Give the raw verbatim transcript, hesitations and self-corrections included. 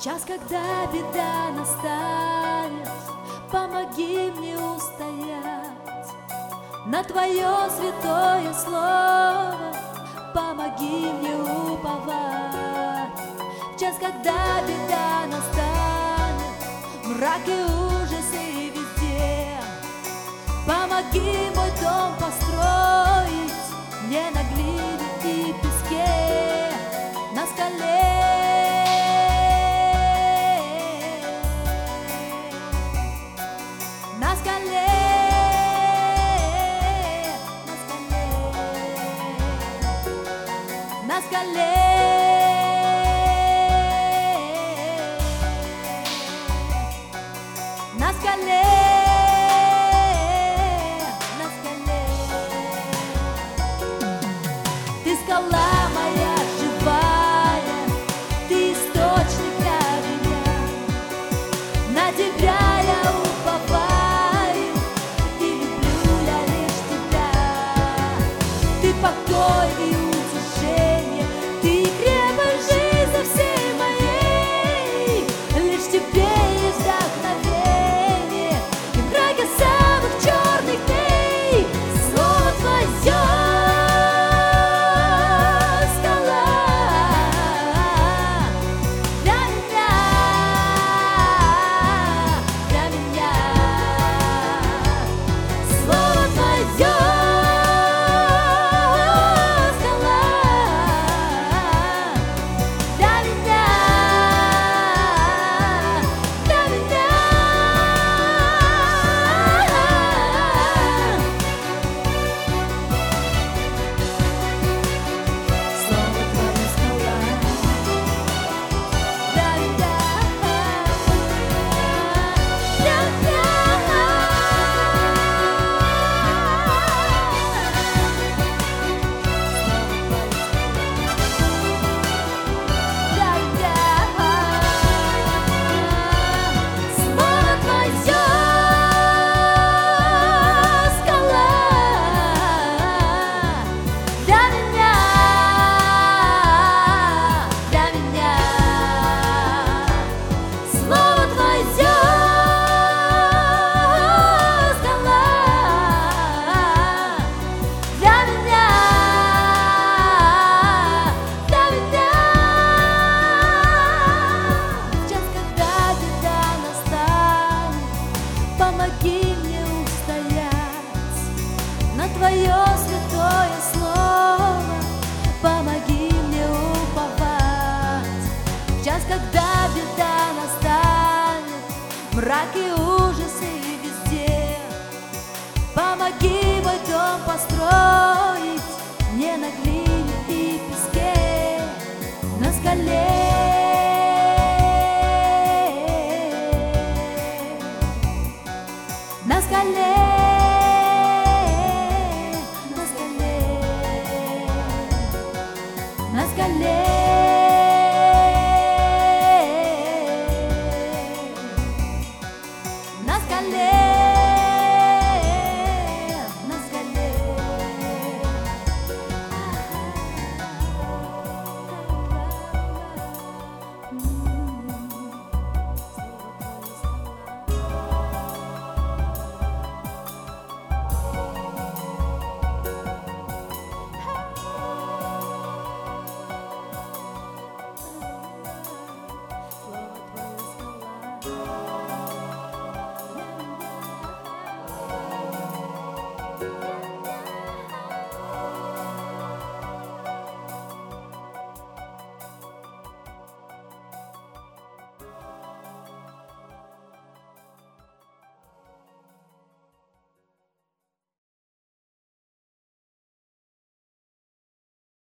час, когда беда настанет, помоги мне устоять на Твое святое слово, помоги мне уповать. В час, когда беда настанет, мрак и ужасы везде, помоги мой дом построить не на глине и песке, на скале. На скале, на скале, на скале, на скале, на скале. Ты скала.